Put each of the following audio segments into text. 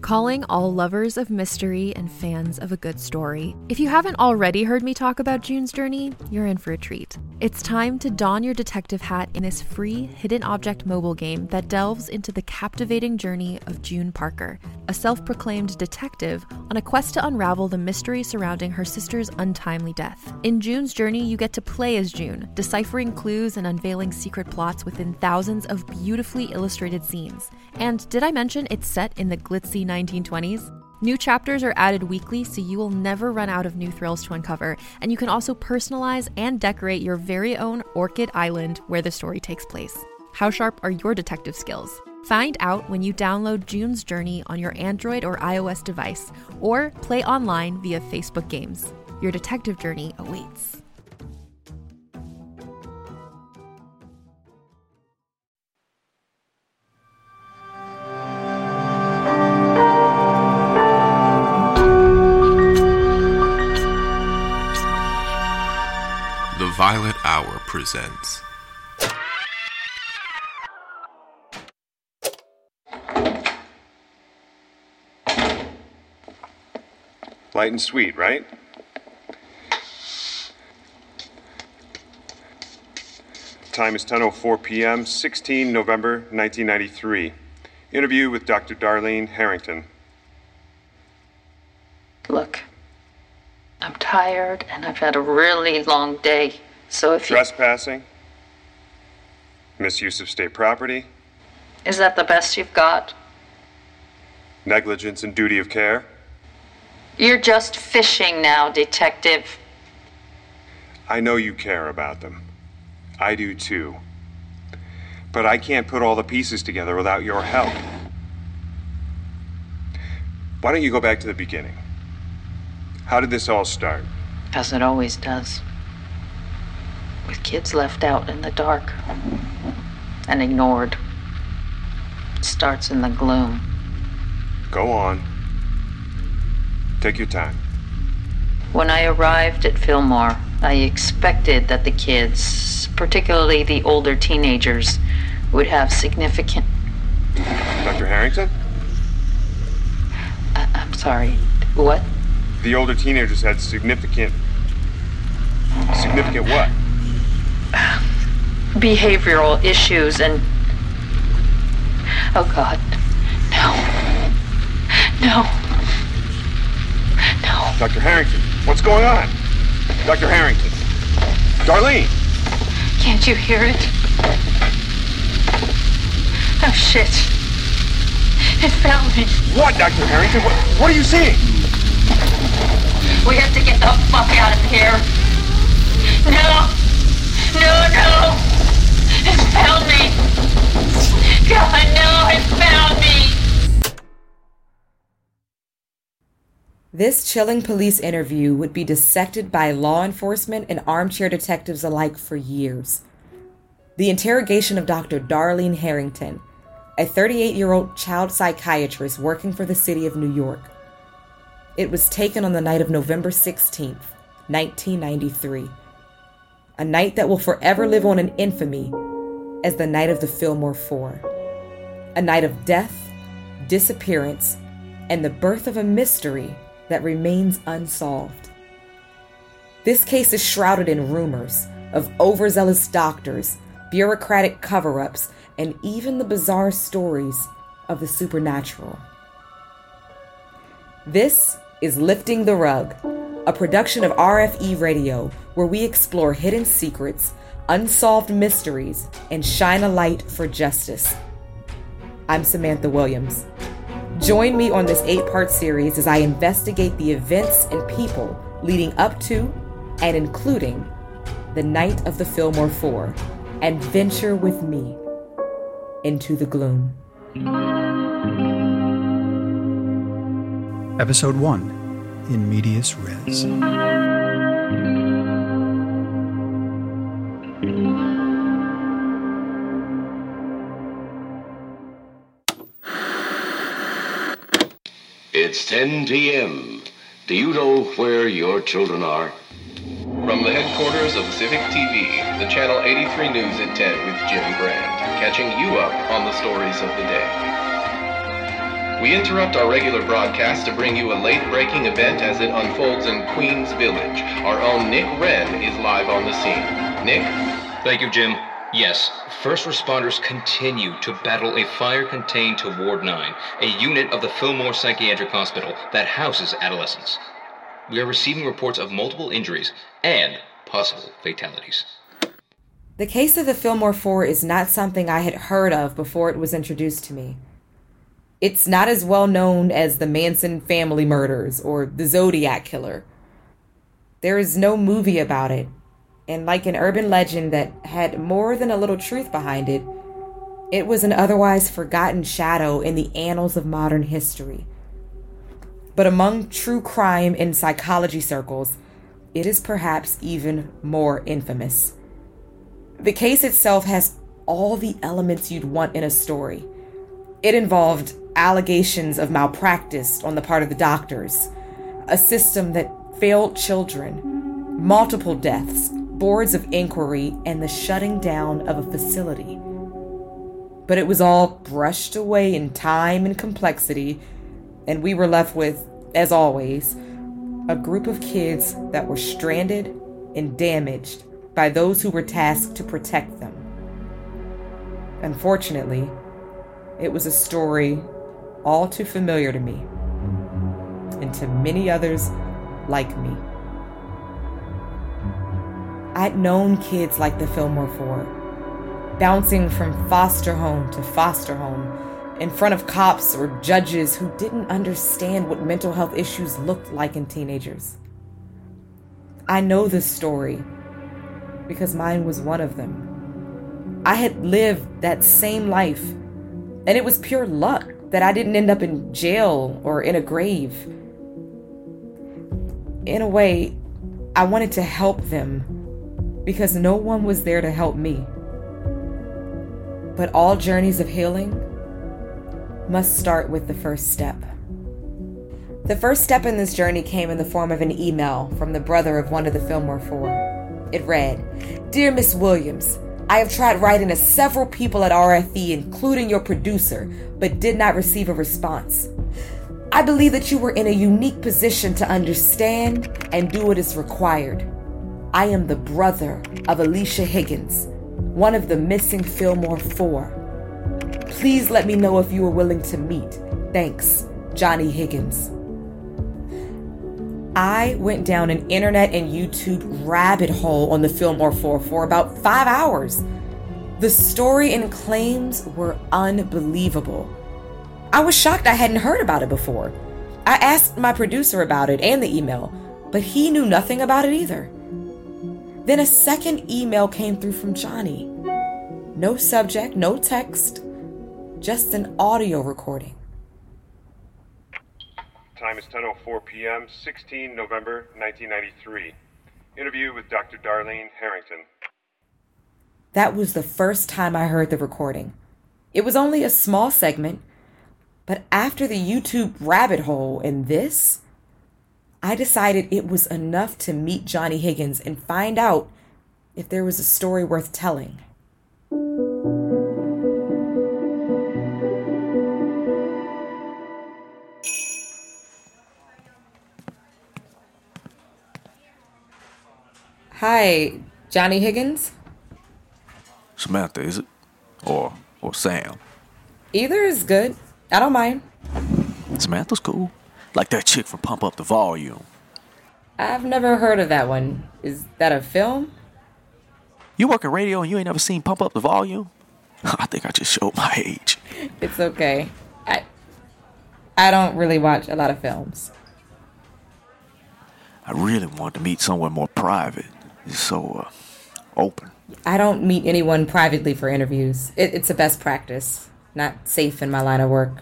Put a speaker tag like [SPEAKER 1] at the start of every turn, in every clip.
[SPEAKER 1] Calling all lovers of mystery and fans of a good story. If you haven't already heard me talk about June's Journey, you're in for a treat. It's time to don your detective hat in this free hidden object mobile game that delves into the captivating journey of June Parker, a self-proclaimed detective on a quest to unravel the mystery surrounding her sister's untimely death. In June's Journey, you get to play as June, deciphering clues and unveiling secret plots within thousands of beautifully illustrated scenes. And did I mention it's set in the glitzy 1920s? New chapters are added weekly, so you will never run out of new thrills to uncover, and you can also personalize and decorate your very own Orchid Island where the story takes place. How sharp are your detective skills? Find out when you download June's Journey on your Android or iOS device, or play online via Facebook Games. Your detective journey awaits.
[SPEAKER 2] The Violet Hour presents
[SPEAKER 3] Light and sweet, right? Time is 10:04 p.m., 16 November 1993. Interview with Dr. Darlene Harrington.
[SPEAKER 4] Look, I'm tired and I've had a really long day, so if
[SPEAKER 3] Trespassing? Misuse of state property?
[SPEAKER 4] Is that the best you've got?
[SPEAKER 3] Negligence and duty of care?
[SPEAKER 4] You're just fishing now, detective.
[SPEAKER 3] I know you care about them. I do too. But I can't put all the pieces together without your help. Why don't you go back to the beginning? How did this all start?
[SPEAKER 4] As it always does. With kids left out in the dark and ignored. It starts in the gloom.
[SPEAKER 3] Go on. Take your time.
[SPEAKER 4] When I arrived at Fillmore, I expected that the kids, particularly the older teenagers, would have significant...
[SPEAKER 3] Dr. Harrington?
[SPEAKER 4] I'm sorry, what?
[SPEAKER 3] The older teenagers had significant what?
[SPEAKER 4] Behavioral issues and... Oh, God. No.
[SPEAKER 3] Dr. Harrington, what's going on? Dr. Harrington. Darlene!
[SPEAKER 4] Can't you hear it? Oh, shit. It found me.
[SPEAKER 3] What, Dr. Harrington? What are you seeing?
[SPEAKER 4] We have to get the fuck out of here. No. It found me. God, no, it found me.
[SPEAKER 5] This chilling police interview would be dissected by law enforcement and armchair detectives alike for years. The interrogation of Dr. Darlene Harrington, a 38-year-old child psychiatrist working for the city of New York. It was taken on the night of November 16th, 1993. A night that will forever live on in infamy as the night of the Fillmore Four. A night of death, disappearance, and the birth of a mystery that remains unsolved. This case is shrouded in rumors of overzealous doctors, bureaucratic cover-ups, and even the bizarre stories of the supernatural. This is Lifting the Rug, a production of RFE Radio, where we explore hidden secrets, unsolved mysteries, and shine a light for justice. I'm Samantha Williams. Join me on this 8-part series as I investigate the events and people leading up to and including the night of the Fillmore Four, and venture with me into the gloom.
[SPEAKER 6] Episode 1, In Medias Res.
[SPEAKER 7] It's 10 p.m. Do you know where your children are?
[SPEAKER 8] From the headquarters of Civic TV, the Channel 83 News at 10 with Jim Brand, catching you up on the stories of the day. We interrupt our regular broadcast to bring you a late-breaking event as it unfolds in Queens Village. Our own Nick Wren is live on the scene. Nick?
[SPEAKER 9] Thank you, Jim. Yes, first responders continue to battle a fire contained to Ward 9, a unit of the Fillmore Psychiatric Hospital that houses adolescents. We are receiving reports of multiple injuries and possible fatalities.
[SPEAKER 5] The case of the Fillmore 4 is not something I had heard of before it was introduced to me. It's not as well known as the Manson family murders or the Zodiac killer. There is no movie about it, and like an urban legend that had more than a little truth behind it, it was an otherwise forgotten shadow in the annals of modern history. But among true crime and psychology circles, it is perhaps even more infamous. The case itself has all the elements you'd want in a story. It involved allegations of malpractice on the part of the doctors, a system that failed children, multiple deaths, boards of inquiry, and the shutting down of a facility. But it was all brushed away in time and complexity, and we were left with, as always, a group of kids that were stranded and damaged by those who were tasked to protect them. Unfortunately, it was a story all too familiar to me, and to many others like me. I'd known kids like the Fillmore 4, bouncing from foster home to foster home, in front of cops or judges who didn't understand what mental health issues looked like in teenagers. I know this story because mine was one of them. I had lived that same life, and it was pure luck that I didn't end up in jail or in a grave. In a way, I wanted to help them because no one was there to help me. But all journeys of healing must start with the first step. The first step in this journey came in the form of an email from the brother of one of the Fillmore 4. It read, "Dear Miss Williams, I have tried writing to several people at RFE, including your producer, but did not receive a response. I believe that you were in a unique position to understand and do what is required. I am the brother of Alicia Higgins, one of the missing Fillmore 4. Please let me know if you are willing to meet. Thanks, Johnny Higgins." I went down an internet and YouTube rabbit hole on the Fillmore 4 for about 5 hours. The story and claims were unbelievable. I was shocked I hadn't heard about it before. I asked my producer about it and the email, but he knew nothing about it either. Then a second email came through from Johnny. No subject, no text, just an audio recording.
[SPEAKER 3] Time is 10:04 p.m., 16 November 1993. Interview with Dr. Darlene Harrington.
[SPEAKER 5] That was the first time I heard the recording. It was only a small segment, but after the YouTube rabbit hole and this, I decided it was enough to meet Johnny Higgins and find out if there was a story worth telling. Hi, Johnny Higgins?
[SPEAKER 10] Samantha, is it? Or Sam?
[SPEAKER 5] Either is good. I don't mind.
[SPEAKER 10] Samantha's cool. Like that chick from Pump Up the Volume.
[SPEAKER 5] I've never heard of that one. Is that a film?
[SPEAKER 10] You work in radio and you ain't never seen Pump Up the Volume? I think I just showed my age.
[SPEAKER 5] It's okay. I don't really watch a lot of films.
[SPEAKER 10] I really wanted to meet someone more private. It's so open.
[SPEAKER 5] I don't meet anyone privately for interviews. It's a best practice. Not safe in my line of work.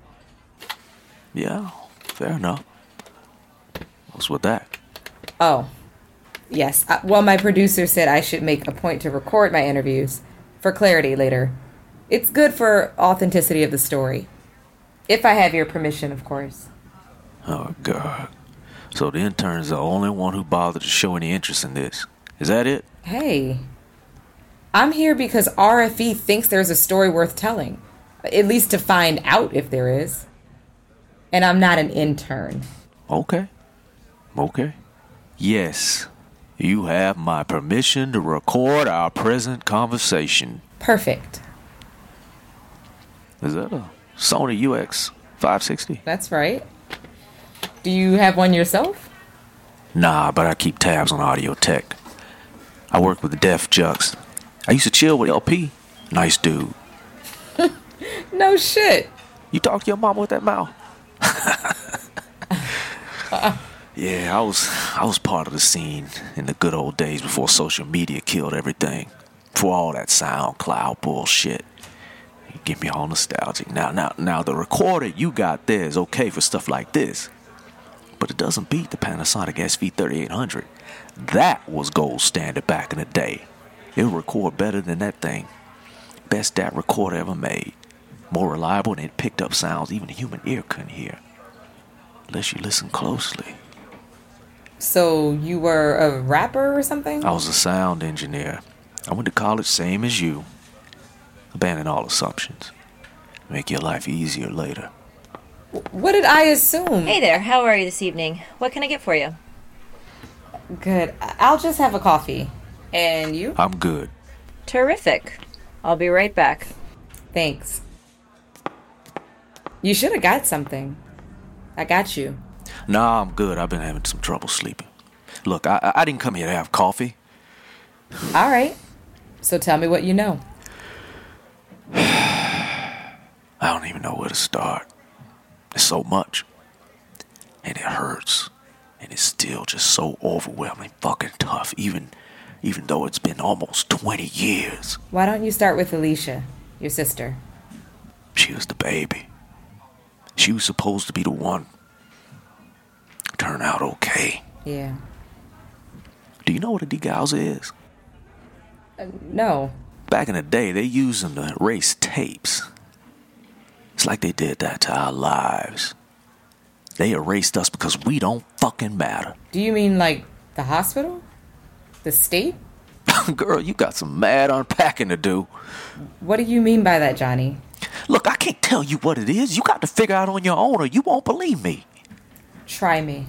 [SPEAKER 10] Yeah, fair enough. What's with that?
[SPEAKER 5] Oh, yes. Well, my producer said I should make a point to record my interviews for clarity later. It's good for authenticity of the story. If I have your permission, of course.
[SPEAKER 10] Oh, God. So the intern's the only one who bothered to show any interest in this. Is that it?
[SPEAKER 5] Hey, I'm here because RFE thinks there's a story worth telling. At least to find out if there is. And I'm not an intern.
[SPEAKER 10] Okay. Yes, you have my permission to record our present conversation.
[SPEAKER 5] Perfect.
[SPEAKER 10] Is that a Sony UX 560?
[SPEAKER 5] That's right. Do you have one yourself?
[SPEAKER 10] Nah, but I keep tabs on audio tech. I work with Def Jux. I used to chill with LP. Nice dude.
[SPEAKER 5] No shit.
[SPEAKER 10] You talk to your mama with that mouth? Yeah, I was part of the scene in the good old days before social media killed everything. Before all that SoundCloud bullshit. You get me all nostalgic. Now the recorder you got there is okay for stuff like this. But it doesn't beat the Panasonic SV3800. That was gold standard back in the day. It'll record better than that thing. Best DAT recorder ever made. More reliable, and it picked up sounds even a human ear couldn't hear. Unless you listen closely.
[SPEAKER 5] So you were a rapper or something?
[SPEAKER 10] I was a sound engineer. I went to college same as you. Abandon all assumptions. Make your life easier later.
[SPEAKER 5] What did I assume?
[SPEAKER 11] Hey there, how are you this evening? What can I get for you?
[SPEAKER 5] Good. I'll just have a coffee. And you?
[SPEAKER 10] I'm good.
[SPEAKER 11] Terrific. I'll be right back.
[SPEAKER 5] Thanks. You should have got something. I got you.
[SPEAKER 10] Nah, I'm good. I've been having some trouble sleeping. Look, I didn't come here to have coffee.
[SPEAKER 5] All right. So tell me what you know.
[SPEAKER 10] I don't even know where to start. There's so much. And it hurts. And it's still just so overwhelming fucking tough, even though it's been almost 20 years.
[SPEAKER 5] Why don't you start with Alicia, your sister?
[SPEAKER 10] She was the baby. She was supposed to be the one. Turned out okay.
[SPEAKER 5] Yeah.
[SPEAKER 10] Do you know what a degauser is?
[SPEAKER 5] No.
[SPEAKER 10] Back in the day, they used them to erase tapes. It's like they did that to our lives. They erased us because we don't fucking matter.
[SPEAKER 5] Do you mean like the hospital? The state?
[SPEAKER 10] Girl, you got some mad unpacking to do.
[SPEAKER 5] What do you mean by that, Johnny?
[SPEAKER 10] Look, I can't tell you what it is. You got to figure out on your own or you won't believe me.
[SPEAKER 5] Try me.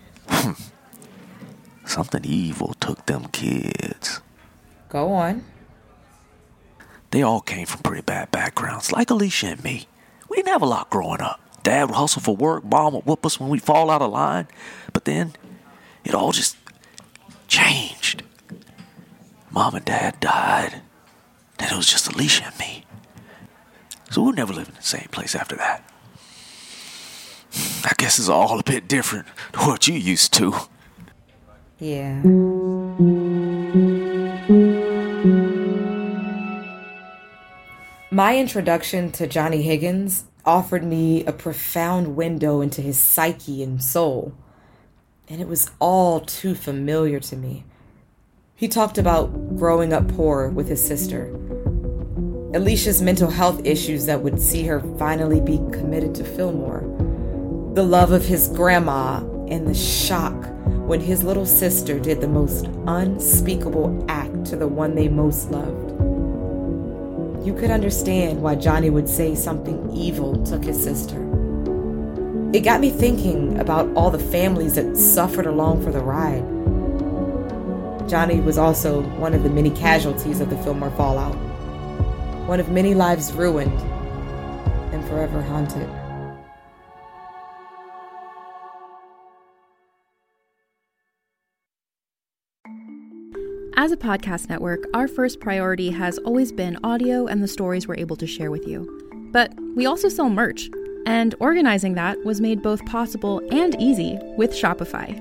[SPEAKER 10] Something evil took them kids.
[SPEAKER 5] Go on.
[SPEAKER 10] They all came from pretty bad backgrounds, like Alicia and me. We didn't have a lot growing up. Dad would hustle for work, Mom would whoop us when we fall out of line. But then, it all just changed. Mom and Dad died. Then it was just Alicia and me. So we never lived in the same place after that. I guess it's all a bit different to what you used to.
[SPEAKER 5] Yeah. My introduction to Johnny Higgins offered me a profound window into his psyche and soul. And it was all too familiar to me. He talked about growing up poor with his sister. Alicia's mental health issues that would see her finally be committed to Fillmore. The love of his grandma and the shock when his little sister did the most unspeakable act to the one they most loved. You could understand why Johnny would say something evil took his sister. It got me thinking about all the families that suffered along for the ride. Johnny was also one of the many casualties of the Fillmore fallout. One of many lives ruined and forever haunted.
[SPEAKER 1] As a podcast network, our first priority has always been audio and the stories we're able to share with you. But we also sell merch, and organizing that was made both possible and easy with Shopify.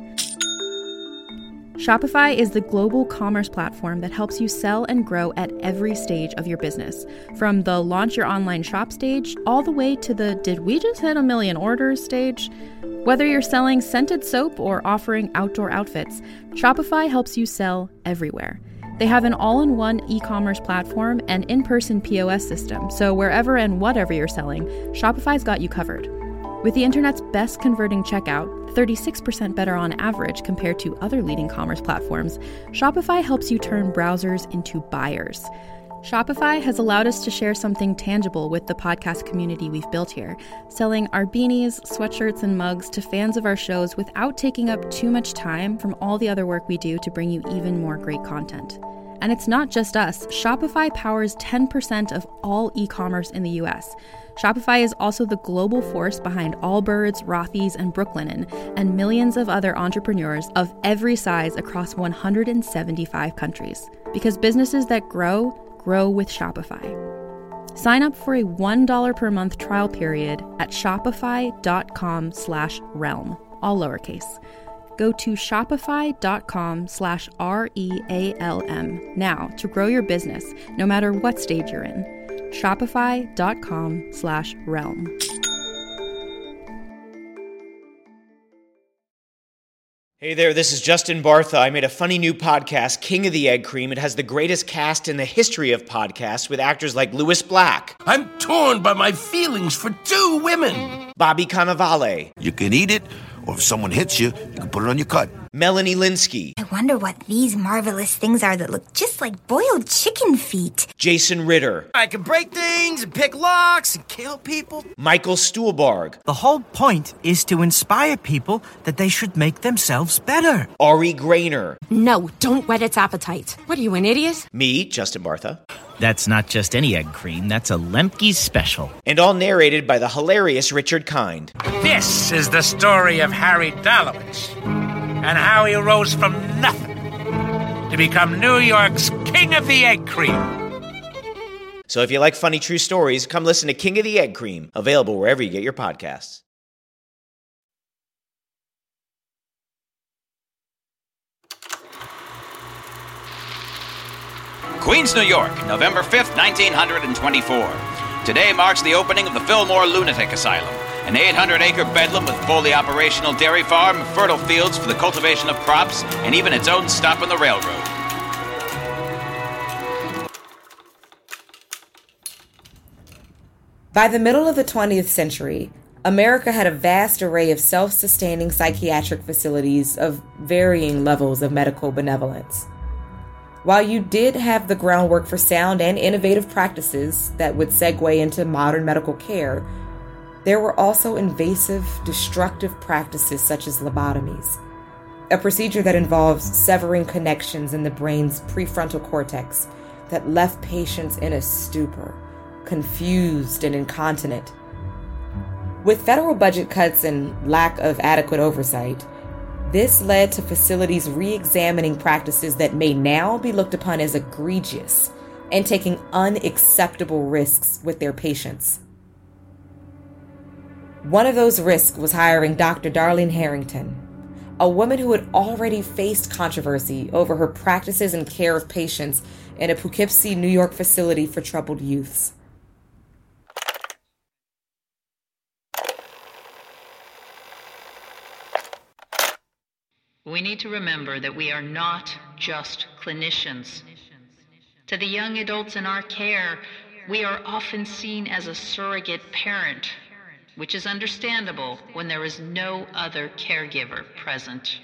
[SPEAKER 1] Shopify is the global commerce platform that helps you sell and grow at every stage of your business, from the launch your online shop stage all the way to the did we just hit 1 million orders stage. Whether you're selling scented soap or offering outdoor outfits, Shopify helps you sell everywhere. They have an all-in-one e-commerce platform and in-person POS system, so wherever and whatever you're selling, Shopify's got you covered. With the internet's best converting checkout, 36% better on average compared to other leading commerce platforms, Shopify helps you turn browsers into buyers. Shopify has allowed us to share something tangible with the podcast community we've built here, selling our beanies, sweatshirts, and mugs to fans of our shows without taking up too much time from all the other work we do to bring you even more great content. And it's not just us. Shopify powers 10% of all e-commerce in the US. Shopify is also the global force behind Allbirds, Rothy's, and Brooklinen, and millions of other entrepreneurs of every size across 175 countries. Because businesses that grow with Shopify. Sign up for a $1 per month trial period at shopify.com/realm, all lowercase. Go to shopify.com/REALM now to grow your business, no matter what stage you're in. Shopify.com/realm.
[SPEAKER 12] Hey there, this is Justin Bartha. I made a funny new podcast, King of the Egg Cream. It has the greatest cast in the history of podcasts with actors like Louis Black.
[SPEAKER 13] I'm torn by my feelings for two women.
[SPEAKER 12] Bobby Cannavale.
[SPEAKER 14] You can eat it, or if someone hits you, you can put it on your cut.
[SPEAKER 12] Melanie Linsky.
[SPEAKER 15] I wonder what these marvelous things are that look just like boiled chicken feet.
[SPEAKER 12] Jason Ritter.
[SPEAKER 16] I can break things and pick locks and kill people.
[SPEAKER 12] Michael Stuhlbarg.
[SPEAKER 17] The whole point is to inspire people that they should make themselves better.
[SPEAKER 12] Ari Grainer.
[SPEAKER 18] No, don't whet its appetite. What are you, an idiot?
[SPEAKER 12] Me, Justin Bartha.
[SPEAKER 17] That's not just any egg cream, that's a Lemke's special.
[SPEAKER 12] And all narrated by the hilarious Richard Kind.
[SPEAKER 19] This is the story of Harry Dalowitz and how he rose from nothing to become New York's King of the Egg Cream.
[SPEAKER 12] So if you like funny true stories, come listen to King of the Egg Cream, available wherever you get your podcasts.
[SPEAKER 20] Queens, New York, November 5th, 1924. Today marks the opening of the Fillmore Lunatic Asylum, an 800-acre bedlam with fully operational dairy farm, fertile fields for the cultivation of crops, and even its own stop on the railroad.
[SPEAKER 5] By the middle of the 20th century, America had a vast array of self-sustaining psychiatric facilities of varying levels of medical benevolence. While you did have the groundwork for sound and innovative practices that would segue into modern medical care, there were also invasive, destructive practices such as lobotomies, a procedure that involves severing connections in the brain's prefrontal cortex that left patients in a stupor, confused and incontinent. With federal budget cuts and lack of adequate oversight, this led to facilities re-examining practices that may now be looked upon as egregious and taking unacceptable risks with their patients. One of those risks was hiring Dr. Darlene Harrington, a woman who had already faced controversy over her practices and care of patients in a Poughkeepsie, New York facility for troubled youths.
[SPEAKER 4] We need to remember that we are not just clinicians. To the young adults in our care, we are often seen as a surrogate parent, which is understandable when there is no other caregiver present.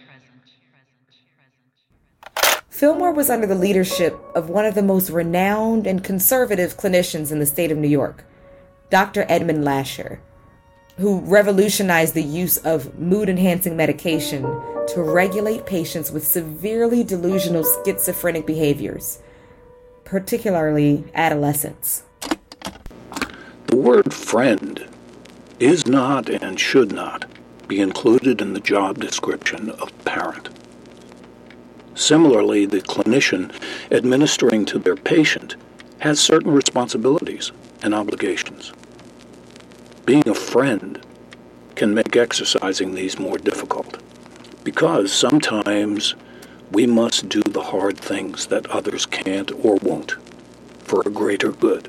[SPEAKER 5] Fillmore was under the leadership of one of the most renowned and conservative clinicians in the state of New York, Dr. Edmund Lasher, who revolutionized the use of mood-enhancing medication to regulate patients with severely delusional schizophrenic behaviors, particularly adolescents.
[SPEAKER 21] The word friend is not and should not be included in the job description of parent. Similarly, the clinician administering to their patient has certain responsibilities and obligations. Being a friend can make exercising these more difficult, because sometimes we must do the hard things that others can't or won't for a greater good.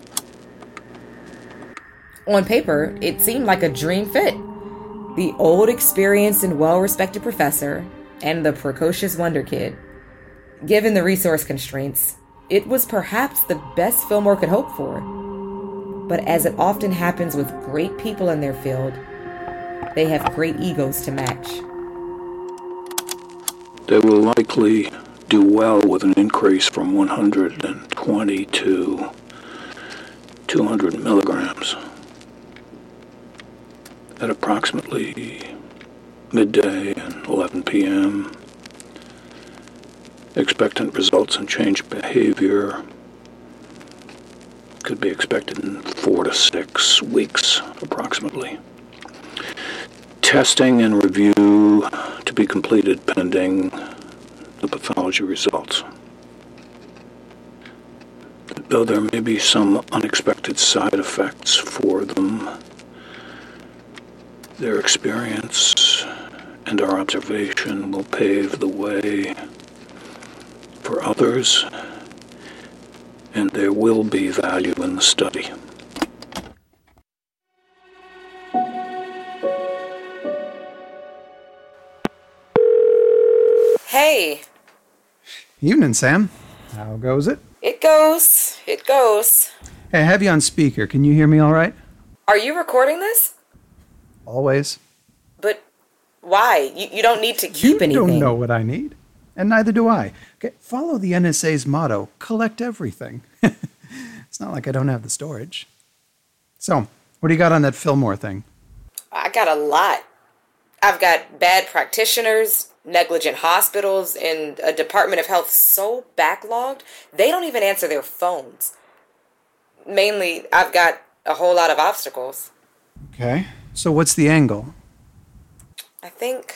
[SPEAKER 5] On paper, it seemed like a dream fit. The old, experienced, and well-respected professor and the precocious wonder kid. Given the resource constraints, it was perhaps the best Fillmore could hope for. But as it often happens with great people in their field, they have great egos to match.
[SPEAKER 21] There will likely do well with an increase from 120 to 200 milligrams at approximately midday and 11 p.m. Expectant results in changed behavior could be expected in 4 to 6 weeks, approximately. Testing and review to be completed pending the pathology results. Though there may be some unexpected side effects for them, their experience and our observation will pave the way for others, and there will be value in the study.
[SPEAKER 5] Hey.
[SPEAKER 6] Evening, Sam. How goes it?
[SPEAKER 5] It goes.
[SPEAKER 6] Hey, I have you on speaker. Can you hear me all right?
[SPEAKER 5] Are you recording this?
[SPEAKER 6] Always.
[SPEAKER 5] But why? You don't need to keep anything.
[SPEAKER 6] You don't know what I need. And neither do I. Okay, follow the NSA's motto, collect everything. It's not like I don't have the storage. So, what do you got on that Fillmore thing?
[SPEAKER 5] I got a lot. I've got bad practitioners, negligent hospitals, and a Department of Health so backlogged, they don't even answer their phones. Mainly, I've got a whole lot of obstacles.
[SPEAKER 6] Okay. So what's the angle?
[SPEAKER 5] I think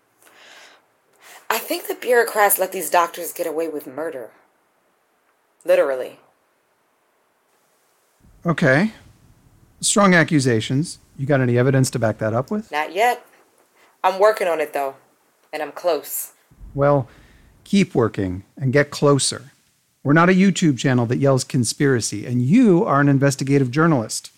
[SPEAKER 5] the bureaucrats let these doctors get away with murder. Literally.
[SPEAKER 6] Okay. Strong accusations. You got any evidence to back that up with?
[SPEAKER 5] Not yet. I'm working on it, though. And I'm close.
[SPEAKER 6] Well, keep working and get closer. We're not a YouTube channel that yells conspiracy, and you are an investigative journalist.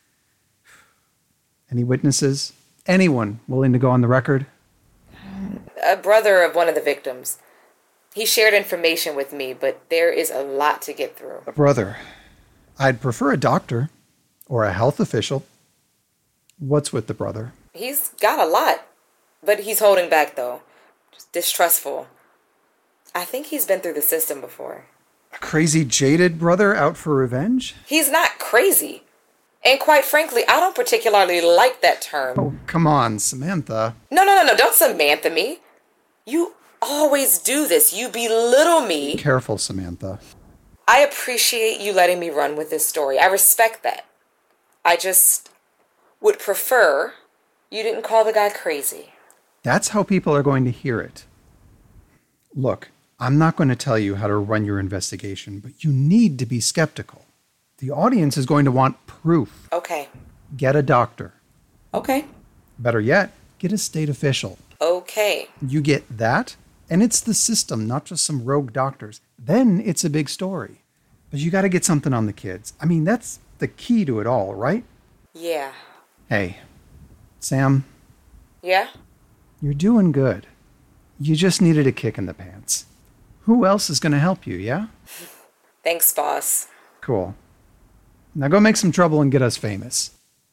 [SPEAKER 6] Any witnesses? Anyone willing to go on the record?
[SPEAKER 5] A brother of one of the victims. He shared information with me, but there is a lot to get through.
[SPEAKER 6] A brother. I'd prefer a doctor or a health official. What's with the brother?
[SPEAKER 5] He's got a lot, but he's holding back, though. Just distrustful. I think he's been through the system before.
[SPEAKER 6] A crazy, jaded brother out for revenge?
[SPEAKER 5] He's not crazy. And quite frankly, I don't particularly like that term.
[SPEAKER 6] Oh, come on, Samantha.
[SPEAKER 5] No, don't Samantha me. You always do this. You belittle me.
[SPEAKER 6] Be careful, Samantha.
[SPEAKER 5] I appreciate you letting me run with this story. I respect that. I just would prefer you didn't call the guy crazy.
[SPEAKER 6] That's how people are going to hear it. Look, I'm not going to tell you how to run your investigation, but you need to be skeptical. The audience is going to want proof.
[SPEAKER 5] Okay.
[SPEAKER 6] Get a doctor.
[SPEAKER 5] Okay.
[SPEAKER 6] Better yet, get a state official.
[SPEAKER 5] Okay.
[SPEAKER 6] You get that, and it's the system, not just some rogue doctors. Then it's a big story. But you got to get something on the kids. I mean, that's the key to it all, right?
[SPEAKER 5] Yeah.
[SPEAKER 6] Hey, Sam.
[SPEAKER 5] Yeah?
[SPEAKER 6] You're doing good. You just needed a kick in the pants. Who else is going to help you, yeah?
[SPEAKER 5] Thanks, boss.
[SPEAKER 6] Cool. Now go make some trouble and get us famous.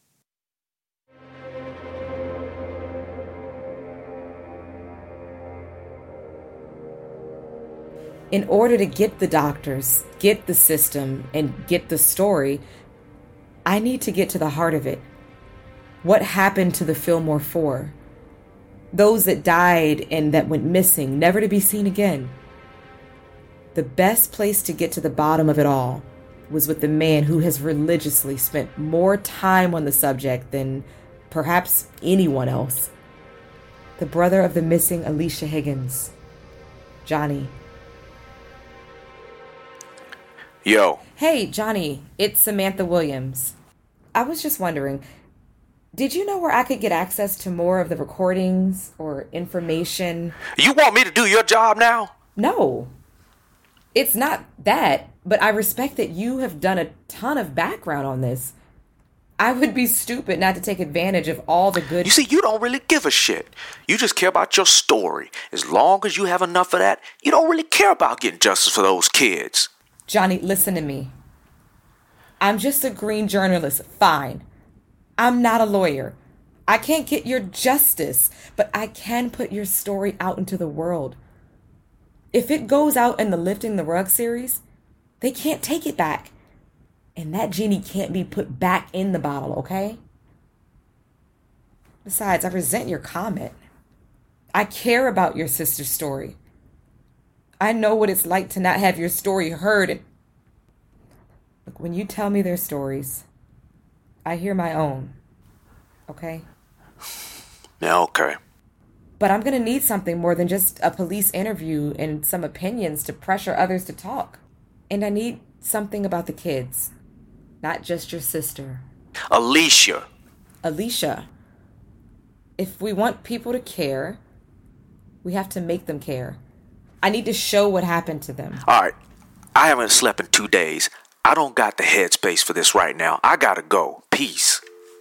[SPEAKER 5] In order to get the doctors, get the system, and get the story, I need to get to the heart of it. What happened to the Fillmore Four? Those that died and that went missing, never to be seen again. The best place to get to the bottom of it all was with the man who has religiously spent more time on the subject than perhaps anyone else. The brother of the missing Alicia Higgins, Johnny.
[SPEAKER 10] Yo.
[SPEAKER 5] Hey, Johnny, it's Samantha Williams. I was just wondering, did you know where I could get access to more of the recordings or information?
[SPEAKER 10] You want me to do your job now?
[SPEAKER 5] No. It's not that, but I respect that you have done a ton of background on this. I would be stupid not to take advantage of all the good...
[SPEAKER 10] You see, you don't really give a shit. You just care about your story. As long as you have enough of that, you don't really care about getting justice for those kids.
[SPEAKER 5] Johnny, listen to me. I'm just a green journalist, fine. I'm not a lawyer. I can't get your justice, but I can put your story out into the world. If it goes out in the Lifting the Rug series, they can't take it back. And that genie can't be put back in the bottle, okay? Besides, I resent your comment. I care about your sister's story. I know what it's like to not have your story heard. And look, when you tell me their stories, I hear my own. Okay?
[SPEAKER 10] Yeah, okay.
[SPEAKER 5] But I'm going to need something more than just a police interview and some opinions to pressure others to talk. And I need something about the kids. Not just your sister.
[SPEAKER 10] Alicia.
[SPEAKER 5] Alicia. If we want people to care, we have to make them care. I need to show what happened to them.
[SPEAKER 10] All right. I haven't slept in 2 days. I don't got the headspace for this right now. I gotta go. Peace.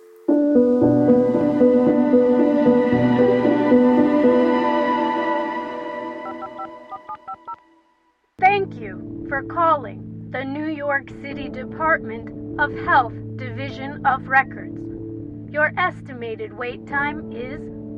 [SPEAKER 2] Thank you for calling the New York City Department of Health Division of Records. Your estimated wait time is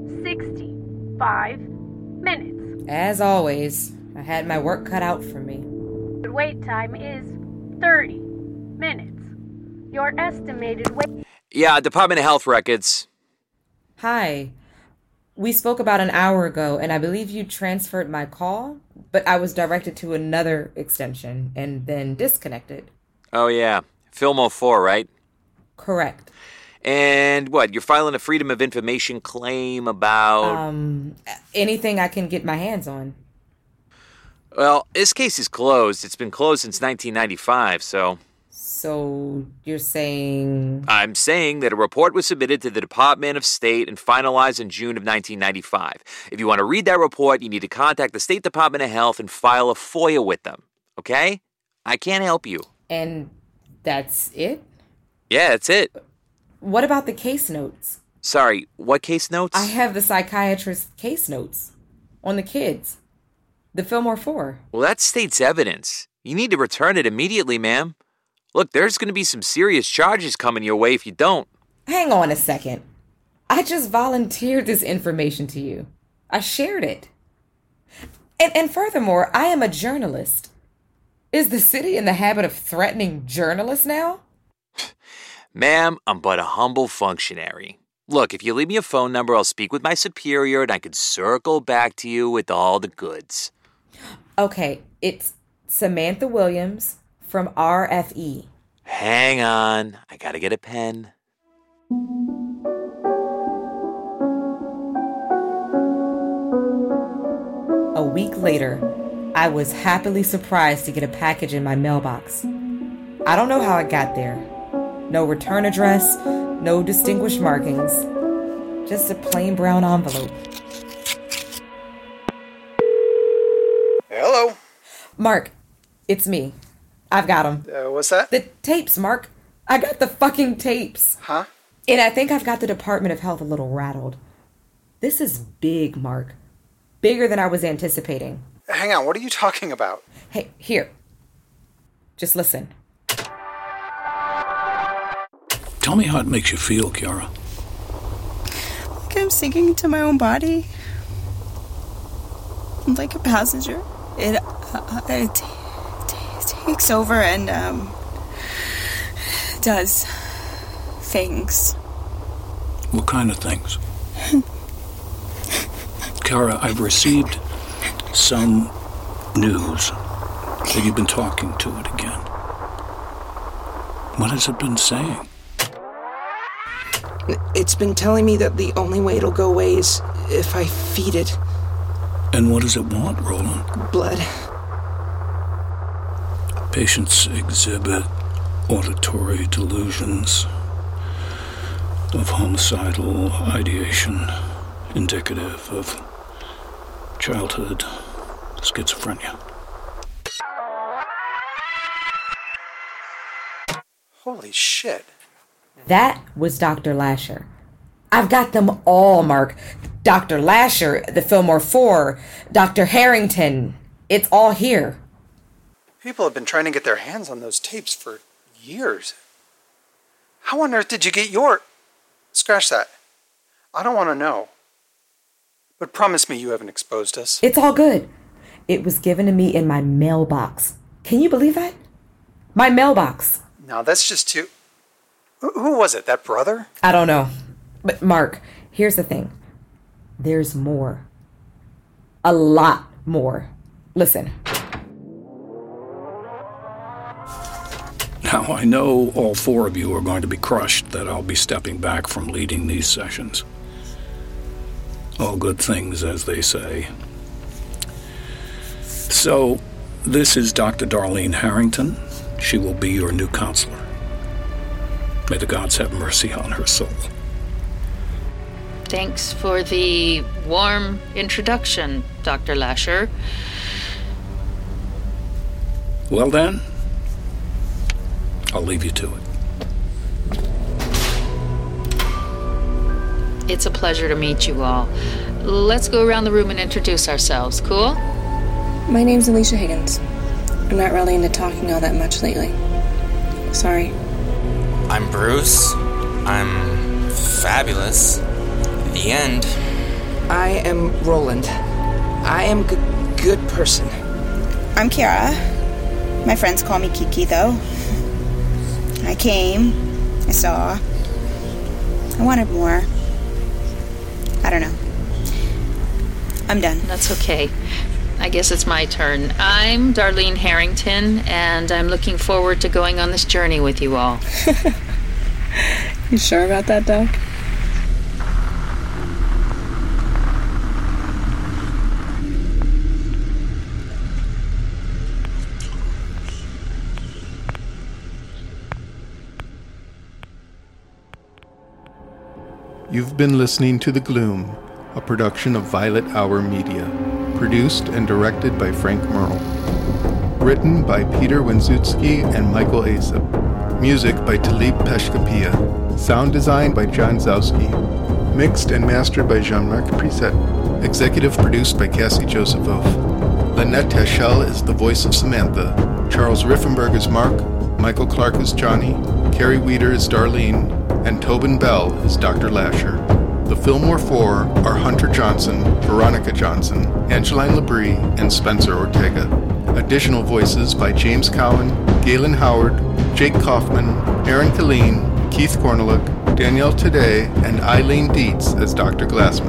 [SPEAKER 2] 65 minutes.
[SPEAKER 5] As always, I had my work cut out for me.
[SPEAKER 2] The wait time is 30 minutes. Your estimated wait...
[SPEAKER 22] Yeah, Department of Health Records.
[SPEAKER 5] Hi. We spoke about an hour ago, and I believe you transferred my call, but I was directed to another extension and then disconnected.
[SPEAKER 22] Oh, yeah. Fillmore 4, right?
[SPEAKER 5] Correct.
[SPEAKER 22] And what, you're filing a Freedom of Information claim about...
[SPEAKER 5] anything I can get my hands on.
[SPEAKER 22] Well, this case is closed. It's been closed since 1995, so...
[SPEAKER 5] So, you're saying...
[SPEAKER 22] I'm saying that a report was submitted to the Department of State and finalized in June of 1995. If you want to read that report, you need to contact the State Department of Health and file a FOIA with them, okay? I can't help you.
[SPEAKER 5] And that's it?
[SPEAKER 22] Yeah, that's it.
[SPEAKER 5] What about the case notes?
[SPEAKER 22] Sorry, what case notes?
[SPEAKER 5] I have the psychiatrist's case notes on the kids. The Fillmore 4.
[SPEAKER 22] Well, that's state's evidence. You need to return it immediately, ma'am. Look, there's going to be some serious charges coming your way if you don't.
[SPEAKER 5] Hang on a second. I just volunteered this information to you. I shared it. And furthermore, I am a journalist. Is the city in the habit of threatening journalists now?
[SPEAKER 22] Ma'am, I'm but a humble functionary. Look, if you leave me a phone number, I'll speak with my superior and I could circle back to you with all the goods.
[SPEAKER 5] Okay, it's Samantha Williams from RFE.
[SPEAKER 22] Hang on, I gotta get a pen.
[SPEAKER 5] A week later, I was happily surprised to get a package in my mailbox. I don't know how it got there. No return address, no distinguished markings. Just a plain brown envelope.
[SPEAKER 6] Hello?
[SPEAKER 5] Mark, it's me. I've got them.
[SPEAKER 6] What's that?
[SPEAKER 5] The tapes, Mark. I got the fucking tapes.
[SPEAKER 6] Huh?
[SPEAKER 5] And I think I've got the Department of Health a little rattled. This is big, Mark. Bigger than I was anticipating.
[SPEAKER 6] Hang on, what are you talking about?
[SPEAKER 5] Hey, here. Just listen.
[SPEAKER 21] Tell me how it makes you feel, Kiara.
[SPEAKER 23] Like I'm sinking into my own body. I'm like a passenger. It takes over and does things.
[SPEAKER 21] What kind of things? Kiara, I've received some news that you've been talking to it again. What has it been saying?
[SPEAKER 23] It's been telling me that the only way it'll go away is if I feed it.
[SPEAKER 21] And what does it want, Roland?
[SPEAKER 23] Blood.
[SPEAKER 21] Patients exhibit auditory delusions of homicidal ideation indicative of childhood schizophrenia.
[SPEAKER 6] Holy shit.
[SPEAKER 5] That was Dr. Lasher. I've got them all, Mark. Dr. Lasher, the Fillmore 4, Dr. Harrington. It's all here.
[SPEAKER 6] People have been trying to get their hands on those tapes for years. How on earth did you get your... Scratch that. I don't want to know. But promise me you haven't exposed us.
[SPEAKER 5] It's all good. It was given to me in my mailbox. Can you believe that? My mailbox.
[SPEAKER 6] Now that's just too... Who was it? That brother?
[SPEAKER 5] I don't know. But Mark, here's the thing. There's more. A lot more. Listen.
[SPEAKER 21] Now, I know all four of you are going to be crushed that I'll be stepping back from leading these sessions. All good things, as they say. So, this is Dr. Darlene Harrington. She will be your new counselor. May the gods have mercy on her soul.
[SPEAKER 4] Thanks for the warm introduction, Dr. Lasher.
[SPEAKER 21] Well then, I'll leave you to it.
[SPEAKER 4] It's a pleasure to meet you all. Let's go around the room and introduce ourselves, cool?
[SPEAKER 7] My name's Alicia Higgins. I'm not really into talking all that much lately. Sorry.
[SPEAKER 8] I'm Bruce. I'm fabulous. In the end.
[SPEAKER 23] I am Roland. I am a good person.
[SPEAKER 9] I'm Kiara. My friends call me Kiki, though. I came. I saw. I wanted more. I don't know. I'm done.
[SPEAKER 4] That's okay. I guess it's my turn. I'm Darlene Harrington, and I'm looking forward to going on this journey with you all.
[SPEAKER 7] You sure about that, Doc?
[SPEAKER 6] You've been listening to The Gloom, a production of Violet Hour Media. Produced and directed by Frank Merle. Written by Peter Wenzutski and Michael Asap. Music by Talib Peshkapia. Sound design by John Zowski. Mixed and mastered by Jean-Marc Preset. Executive produced by Cassie Josephoff. Lynette Teschel is the voice of Samantha. Charles Riffenberg is Mark. Michael Clark is Johnny. Carrie Weeder is Darlene. And Tobin Bell is Dr. Lasher. The Fillmore Four are Hunter Johnson, Veronica Johnson, Angeline Labrie, and Spencer Ortega. Additional voices by James Cowan, Galen Howard, Jake Kaufman, Aaron Killeen, Keith Cornelick, Danielle Today, and Eileen Dietz as Dr. Glassman.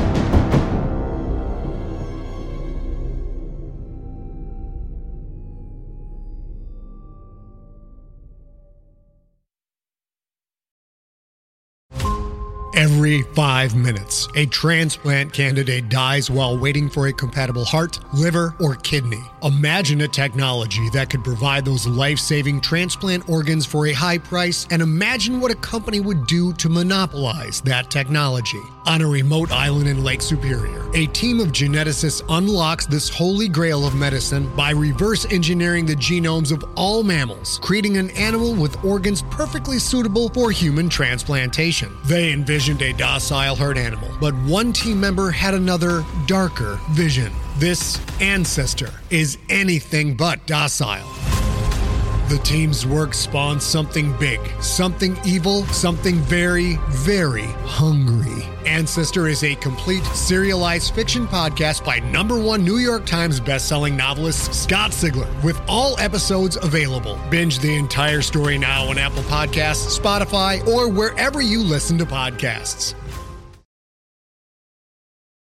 [SPEAKER 24] Every 5 minutes, a transplant candidate dies while waiting for a compatible heart, liver, or kidney. Imagine a technology that could provide those life-saving transplant organs for a high price, and imagine what a company would do to monopolize that technology. On a remote island in Lake Superior, a team of geneticists unlocks this holy grail of medicine by reverse engineering the genomes of all mammals, creating an animal with organs perfectly suitable for human transplantation. They envisioned a docile herd animal, but one team member had another, darker vision. This ancestor is anything but docile. The team's work spawned something big, something evil, something very, very hungry. Ancestor is a complete serialized fiction podcast by #1 New York Times bestselling novelist Scott Sigler, with all episodes available. Binge the entire story now on Apple Podcasts, Spotify, or wherever you listen to podcasts.